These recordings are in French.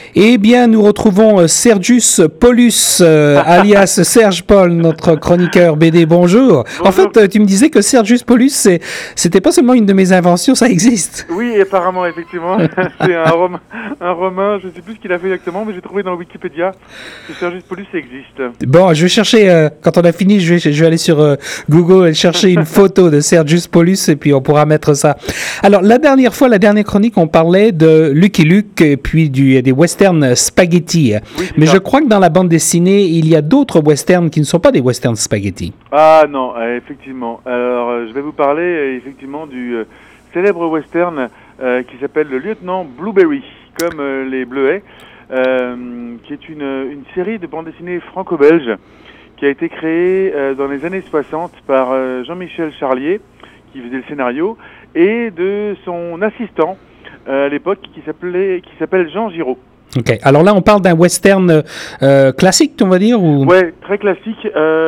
Eh bien, nous retrouvons Sergius Paulus, alias Serge Paul, notre chroniqueur BD. Bonjour. Bonjour. En fait, tu me disais que Sergius Paulus, c'était pas seulement une de mes inventions, ça existe. Oui, apparemment, effectivement. C'est un Romain, je ne sais plus ce qu'il a fait exactement, mais j'ai trouvé dans Wikipédia que Sergius Paulus existe. Bon, je vais chercher, quand on a fini, je vais aller sur Google et chercher une photo de Sergius Paulus et puis on pourra mettre ça. Alors, la dernière chronique, on parlait de Lucky Luke et puis des westerns spaghetti. Oui, Mais ça. je crois que dans la bande dessinée, il y a d'autres westerns qui ne sont pas des westerns spaghetti. Ah non, effectivement. Alors, je vais vous parler effectivement du célèbre western qui s'appelle Le Lieutenant Blueberry, comme les Bleuets, qui est une série de bandes dessinées franco-belges qui a été créée dans les années 60 par Jean-Michel Charlier, qui faisait le scénario, et de son assistant à l'époque qui s'appelle Jean Giraud. OK. Alors là, on parle d'un western classique, on va dire ou... Ouais, très classique,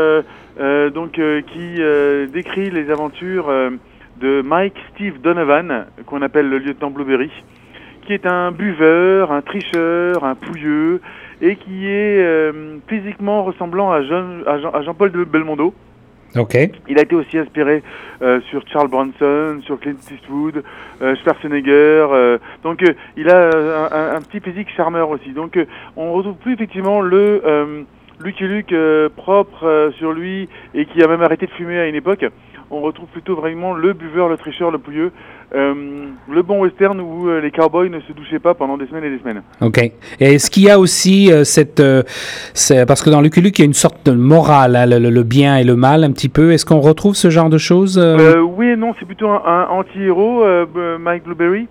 qui décrit les aventures de Mike Steve Donovan, qu'on appelle le lieutenant Blueberry, qui est un buveur, un tricheur, un pouilleux, et qui est physiquement ressemblant à Jean-Paul de Belmondo. OK. Il a été aussi inspiré sur Charles Bronson, sur Clint Eastwood, Schwarzenegger. Donc il a un petit physique charmeur aussi. Donc on retrouve plus effectivement le Lucky Luke propre sur lui et qui a même arrêté de fumer à une époque. On retrouve plutôt vraiment le buveur, le tricheur, le pouilleux, le bon western où les cowboys ne se douchaient pas pendant des semaines et des semaines. OK. Et est-ce qu'il y a aussi parce que dans Lucky Luke, il y a une sorte de morale, hein, le bien et le mal un petit peu. Est-ce qu'on retrouve ce genre de choses Oui et non, c'est plutôt un anti-héros, Mike Blueberry.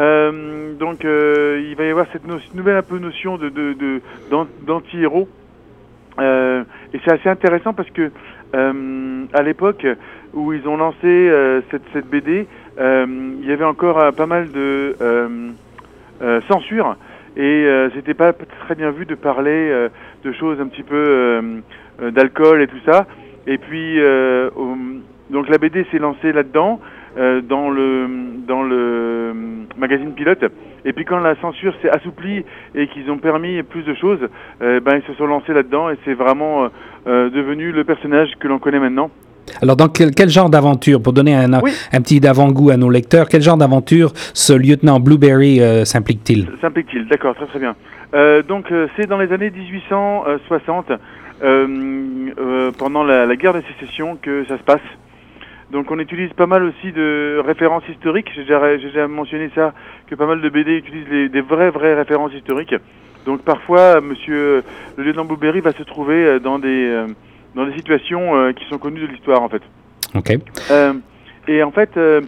Il va y avoir cette nouvelle un peu notion d'anti-héros. Et c'est assez intéressant parce que à l'époque où ils ont lancé cette BD, il y avait encore pas mal de censure et c'était pas très bien vu de parler de choses un petit peu d'alcool et tout ça. Et puis donc la BD s'est lancée là-dedans dans le magazine Pilote. Et puis quand la censure s'est assouplie et qu'ils ont permis plus de choses, ils se sont lancés là-dedans et c'est vraiment devenu le personnage que l'on connaît maintenant. Alors, dans quel genre d'aventure, pour donner un petit avant-goût à nos lecteurs, quel genre d'aventure ce lieutenant Blueberry s'implique-t-il? S'implique-t-il, d'accord, très très bien. C'est dans les années 1860, pendant la guerre de sécession, que ça se passe. Donc on utilise pas mal aussi de références historiques, j'ai déjà mentionné ça, que pas mal de BD utilisent des vraies références historiques. Donc parfois, monsieur le lieutenant Blueberry va se trouver dans des situations qui sont connues de l'histoire en fait. OK. Et en fait,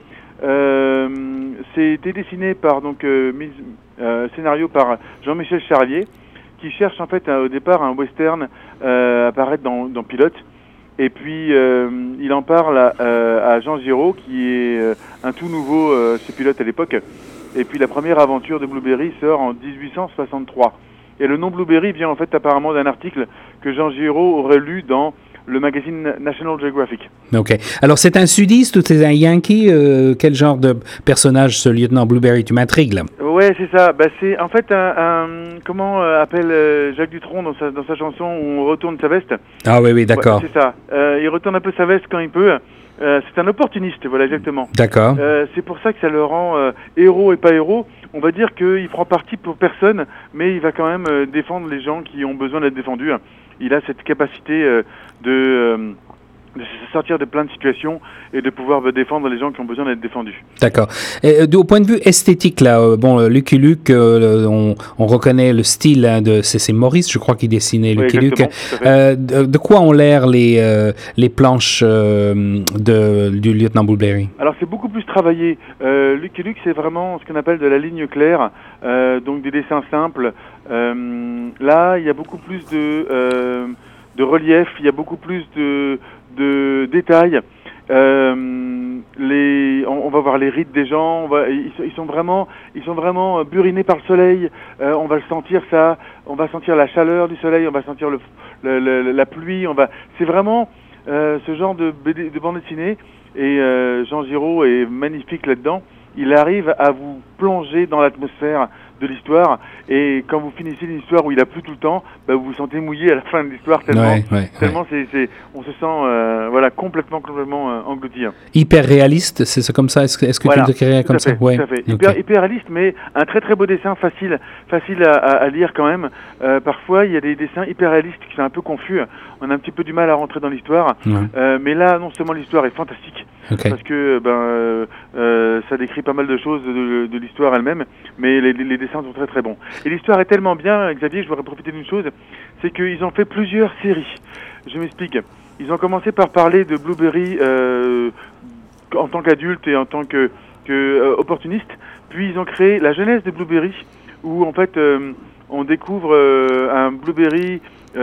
c'était dessiné par scénario par Jean-Michel Charlier, qui cherche en fait au départ un western à apparaître dans Pilote. Et puis il en parle à Jean Giraud, qui est un tout nouveau chez Pilote à l'époque. Et puis la première aventure de Blueberry sort en 1863. Et le nom Blueberry vient en fait apparemment d'un article que Jean Giraud aurait lu dans le magazine National Geographic. OK. Alors c'est un sudiste ou c'est un Yankee? Quel genre de personnage ce lieutenant Blueberry? Tu m'intrigues là. Ouais, c'est ça. C'est en fait comment appelle Jacques Dutronc dans sa chanson où on retourne sa veste. Ah oui, d'accord. Ouais, c'est ça. Il retourne un peu sa veste quand il peut. C'est un opportuniste, voilà, exactement. D'accord. C'est pour ça que ça le rend héros et pas héros. On va dire qu'il prend parti pour personne, mais il va quand même défendre les gens qui ont besoin d'être défendus. Il a cette capacité de se sortir de plein de situations et de pouvoir défendre les gens qui ont besoin d'être défendus. D'accord. Et, au point de vue esthétique, là, Lucky Luke, on reconnaît le style c'est Maurice, je crois, qui dessinait Lucky Luke. De quoi ont l'air les planches du lieutenant Blueberry? Alors c'est beaucoup plus travaillé. Lucky Luke, c'est vraiment ce qu'on appelle de la ligne claire, donc des dessins simples. Là, il y a beaucoup plus de relief, il y a beaucoup plus de détails. On va voir les rides des gens. Ils sont vraiment burinés par le soleil. On va le sentir ça. On va sentir la chaleur du soleil. On va sentir la pluie. C'est vraiment ce genre de bande dessinée. Et Jean Giraud est magnifique là-dedans. Il arrive à vous plonger dans l'atmosphère de l'histoire. Et quand vous finissez une histoire où il a plu tout le temps, bah, vous vous sentez mouillé à la fin de l'histoire tellement, on se sent voilà complètement englouti. Hyper réaliste, c'est comme ça. Est-ce que voilà, tu le décrirais comme ça? Ouais. Tout à fait. Hyper réaliste, mais un très très beau dessin, facile à lire quand même. Parfois, il y a des dessins hyper réalistes qui sont un peu confus. On a un petit peu du mal à rentrer dans l'histoire. Mais là, non seulement l'histoire est fantastique, parce que ça décrit pas mal de choses de l'histoire elle-même, mais les dessins sont très très bons. Et l'histoire est tellement bien, Xavier, je voudrais profiter d'une chose, c'est qu'ils ont fait plusieurs séries. Je m'explique. Ils ont commencé par parler de Blueberry en tant qu'adulte et en tant que opportuniste, puis ils ont créé la genèse de Blueberry, où en fait on découvre un Blueberry,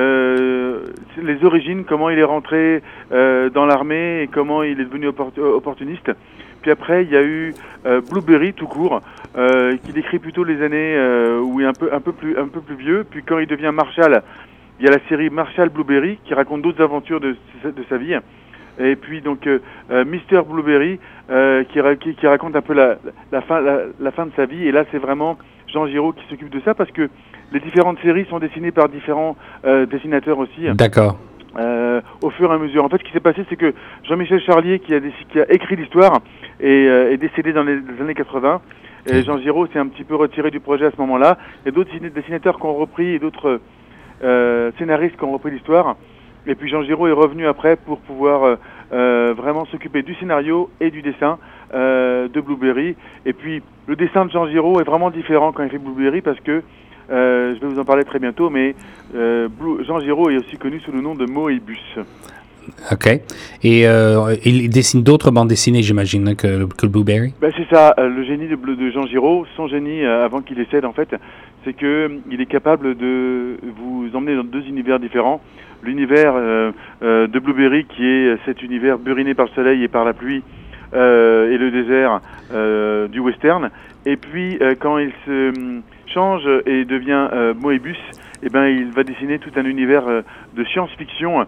les origines, comment il est rentré dans l'armée et comment il est devenu opportuniste. Puis après, il y a eu Blueberry tout court, qui décrit plutôt les années où il est un peu plus vieux. Puis quand il devient Marshall, il y a la série Marshall Blueberry qui raconte d'autres aventures de sa vie. Et puis donc Mr Blueberry qui raconte un peu la fin de sa vie. Et là, c'est vraiment Jean Giraud qui s'occupe de ça, parce que les différentes séries sont dessinées par différents dessinateurs aussi. D'accord. Au fur et à mesure. En fait, ce qui s'est passé, c'est que Jean-Michel Charlier, qui a écrit l'histoire, est décédé dans les années 80. Et Jean Giraud s'est un petit peu retiré du projet à ce moment-là. Il y a d'autres dessinateurs qui ont repris et d'autres scénaristes qui ont repris l'histoire. Et puis Jean Giraud est revenu après pour pouvoir vraiment s'occuper du scénario et du dessin de Blueberry. Et puis le dessin de Jean Giraud est vraiment différent quand il fait Blueberry, parce que je vais vous en parler très bientôt, mais Jean Giraud est aussi connu sous le nom de Moebius. OK. Et il dessine d'autres bandes dessinées, j'imagine, que le Blueberry? C'est ça, le génie de Jean Giraud, son génie avant qu'il décède en fait, c'est qu'il est capable de vous emmener dans deux univers différents. L'univers de Blueberry, qui est cet univers buriné par le soleil et par la pluie et le désert du western. Et puis quand il se change et devient Moebius, il va dessiner tout un univers de science-fiction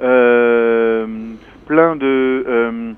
plein de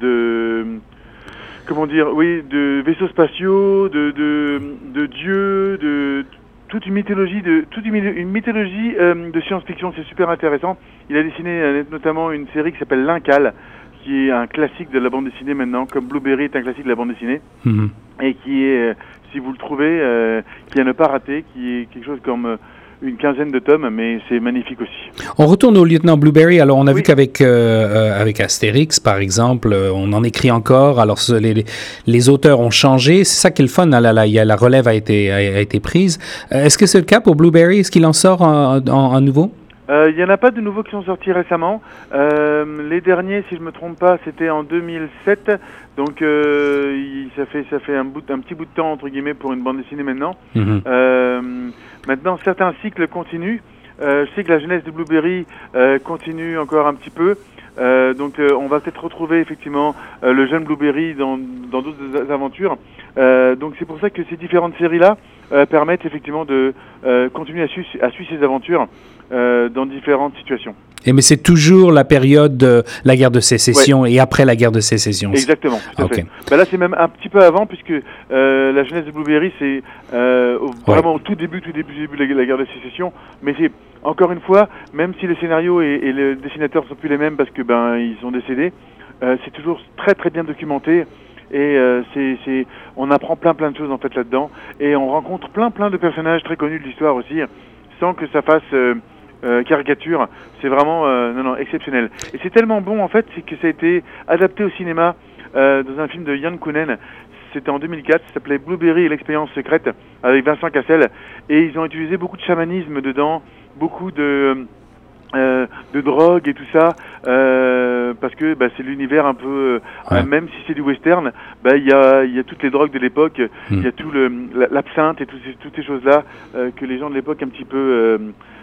de vaisseaux spatiaux, de dieux, de toute une mythologie de science-fiction. C'est super intéressant. Il a dessiné notamment une série qui s'appelle L'Incal, qui est un classique de la bande dessinée maintenant, comme Blueberry est un classique de la bande dessinée, et qui est, si vous le trouvez, qui est à ne pas rater, qui est quelque chose comme une quinzaine de tomes, mais c'est magnifique aussi. On retourne au lieutenant Blueberry. Alors, on a vu qu'avec avec Astérix, par exemple, on en écrit encore. Alors, les auteurs ont changé. C'est ça qui est le fun. La relève a été prise. Est-ce que c'est le cas pour Blueberry? Est-ce qu'il en sort un nouveau? Il n'y en a pas de nouveaux qui sont sortis récemment. Les derniers, si je ne me trompe pas, c'était en 2007. Donc, ça fait un petit bout de temps, entre guillemets, pour une bande dessinée maintenant. Maintenant, certains cycles continuent. Je sais que la jeunesse de Blueberry continue encore un petit peu. Donc, on va peut-être retrouver effectivement le jeune Blueberry dans d'autres aventures. Donc, c'est pour ça que ces différentes séries-là permettent effectivement de continuer à suivre ces aventures dans différentes situations. Mais c'est toujours la période de la guerre de sécession et après la guerre de sécession. Exactement, tout à fait. Là, c'est même un petit peu avant, puisque la jeunesse de Blueberry, c'est vraiment au tout début de la guerre de sécession. Mais c'est, encore une fois, même si les scénarios et les dessinateurs sont plus les mêmes parce que ils sont décédés, c'est toujours très très bien documenté. Et on apprend plein de choses en fait là-dedans. Et on rencontre plein de personnages très connus de l'histoire aussi, sans que ça fasse caricature. C'est vraiment exceptionnel. Et c'est tellement bon en fait, c'est que ça a été adapté au cinéma dans un film de Yann Kounen. C'était en 2004, ça s'appelait Blueberry et l'expérience secrète, avec Vincent Cassel. Et ils ont utilisé beaucoup de chamanisme dedans, beaucoup de drogue et tout ça, parce que c'est l'univers un peu, même si c'est du western, il y a toutes les drogues de l'époque, il y a tout l'absinthe et toutes ces choses-là que les gens de l'époque un petit peu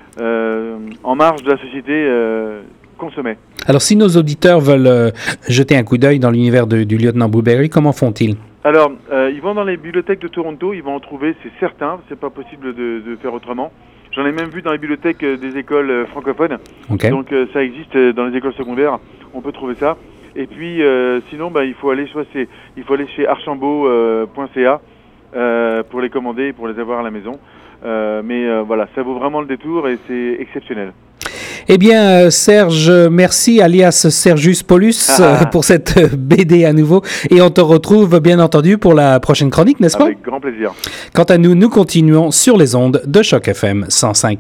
en marge de la société consommaient. Alors, si nos auditeurs veulent jeter un coup d'œil dans l'univers du lieutenant Blueberry, comment font-ils? Alors, ils vont dans les bibliothèques de Toronto, ils vont en trouver, c'est certain, c'est pas possible de faire autrement. J'en ai même vu dans les bibliothèques des écoles francophones. Okay. Donc ça existe dans les écoles secondaires, on peut trouver ça. Et puis sinon il faut aller chez archambault.ca pour les commander et pour les avoir à la maison. Mais voilà, ça vaut vraiment le détour et c'est exceptionnel. Eh bien, Serge, merci, alias Sergius Paulus, pour cette BD à nouveau. Et on te retrouve, bien entendu, pour la prochaine chronique, n'est-ce pas? Avec grand plaisir. Quant à nous, nous continuons sur les ondes de Choc FM 105.